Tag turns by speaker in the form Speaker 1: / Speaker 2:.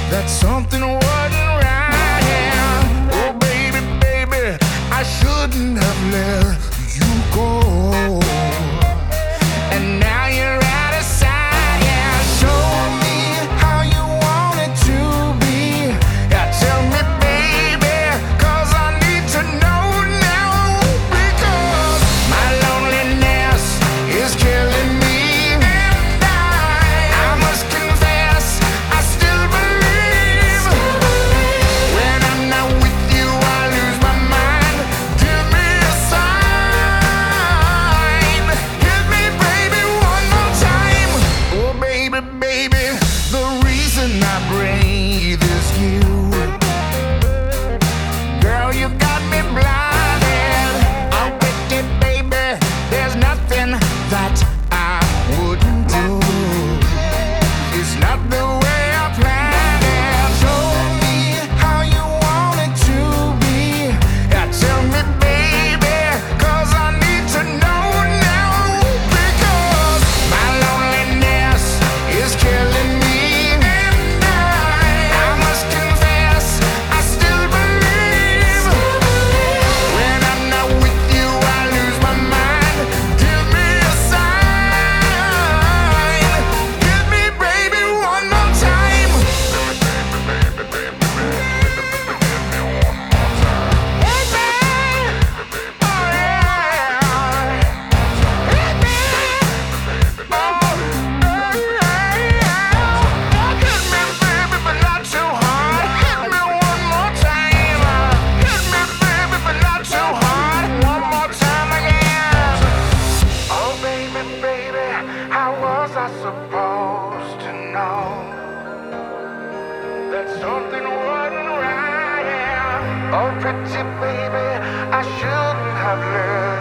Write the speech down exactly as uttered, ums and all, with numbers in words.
Speaker 1: that something wasn't right. Oh, baby, baby, I shouldn't have let you go. And now you're out of sight. Yeah, show me how you want it to be. Yeah, tell me, baby, 'cause I need to know now. Because my loneliness is killing me. And I, I must confess, I still believe. When I'm not with you, I lose my mind. Give me a sign. Hit me, baby, one more time. Oh, baby, baby, the reason I breathe is you. Girl, you got me blinded. Oh, baby, baby, there's nothing that I wouldn't do. It's not the way I planned it. Show me how you want it to be. Yeah, tell me, baby, 'cause I need to know now. Because my loneliness is killing me. And I, I must confess, I still believe. When I'm not with you, I lose my mind. Give me a sign. Hit me, baby, one more time. Hit me. Oh, yeah. Hit me. Oh, yeah. Hit me, baby, but not too hard. Hit me one more time. Hit me, baby, but not too hard. One more time again. Oh, baby, baby, how was I supposed to know that something wasn't right? Oh, pretty baby, I shouldn't have let